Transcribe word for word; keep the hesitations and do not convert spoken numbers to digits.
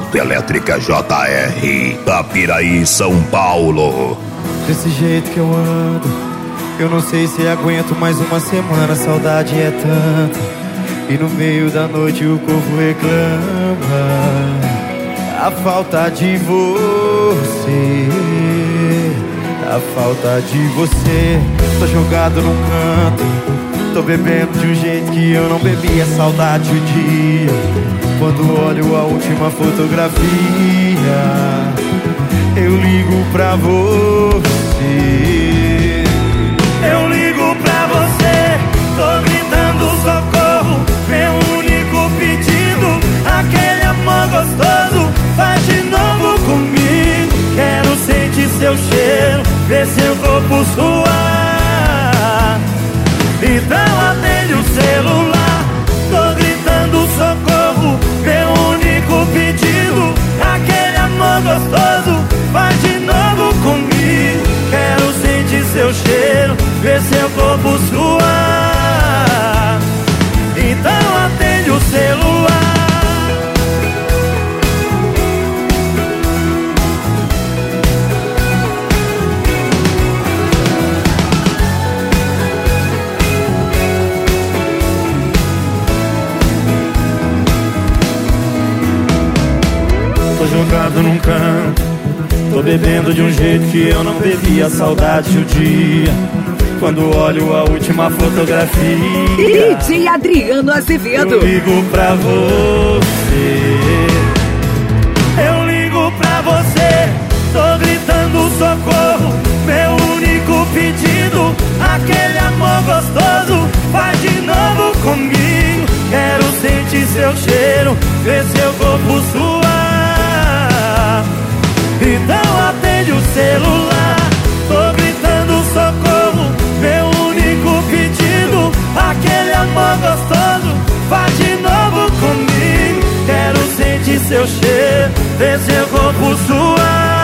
Autoelétrica J R, Tapiraí, São Paulo. Desse jeito que eu ando, eu não sei se aguento mais uma semana. A saudade é tanta, e no meio da noite o corpo reclama a falta de você, a falta de você. Tô jogado num canto, tô bebendo de um jeito que eu não bebi. É saudade o dia quando olho a última fotografia. Eu ligo pra você, eu ligo pra você, tô gritando socorro, meu único pedido, aquele amor gostoso, faz de novo comigo. Quero sentir seu cheiro, ver seu corpo suar. Então atende o celular, tô gritando socorro, meu único pedido, aquele amor gostoso, faz de novo comigo. Quero sentir seu cheiro, ver seu corpo suar. Então atende o celular. Tô jogado num canto, tô bebendo de um jeito que eu não bebi. A saudade o dia quando olho a última fotografia. D J Adriano Azevedo. Eu ligo pra você, eu ligo pra você, tô gritando socorro, meu único pedido, aquele amor gostoso, faz de novo comigo. Quero sentir seu cheiro, ver seu corpo suar. Então atende o celular, tô gritando socorro, meu único pedido, aquele amor gostoso, faz de novo comigo. Quero sentir seu cheiro, ver seu corpo suar.